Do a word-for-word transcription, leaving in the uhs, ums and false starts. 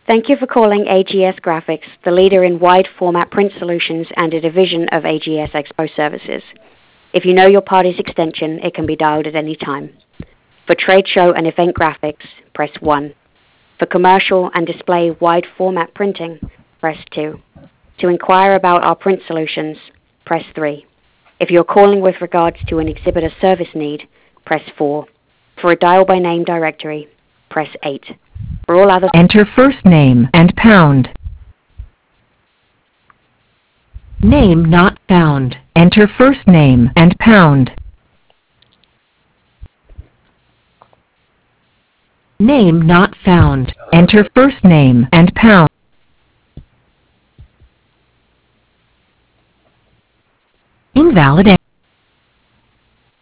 Thank you for calling A G S Graphics, the leader in wide format print solutions and a division of A G S Expo Services. If you know your party's extension, it can be dialed at any time. For trade show and event graphics, press one. For commercial and display wide format printing, press two. To inquire about our print solutions, press three. If you're calling with regards to an exhibitor service need, press four. For a dial by name directory, press eight. For all other, Enter first name and pound. Name not found. Enter first name and pound. Name not found. Enter first name and pound. Invalid.